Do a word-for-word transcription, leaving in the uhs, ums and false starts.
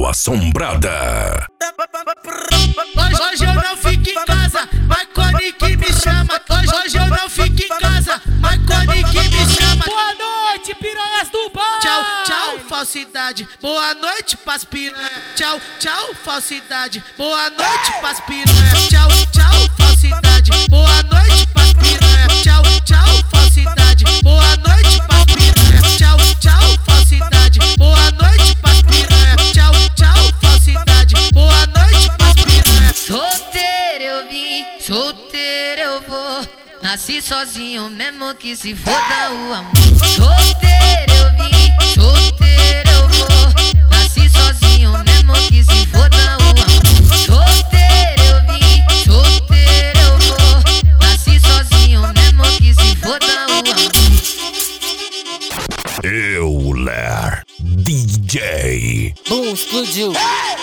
Assombrada. Hoje, hoje eu não fico em casa, Marconi que me chama. Hoje, hoje eu não fico em casa, Marconi que me chama. Boa noite, piranhas do bar. Tchau, tchau, falsidade. Boa noite pras piranha. Tchau, tchau, falsidade. Boa noite pras piranha. Tchau, tchau, falsidade. Boa noite pras piranha. Tchau, tchau, falsidade. Boa noite pras piranha. Tchau, tchau, falsidade. Boa noite pras piranha. Tchau, tchau, falsidade. Boa noite pras piranha. Solteiro eu vim, solteiro eu vou. Nasci sozinho mesmo que se foda o amor. Solteiro eu vim, solteiro eu vou. Nasci sozinho mesmo que se foda o amor. Solteiro eu vim, solteiro eu vou. Nasci sozinho mesmo que se foda o amor. Euler D J. Bum, explodiu.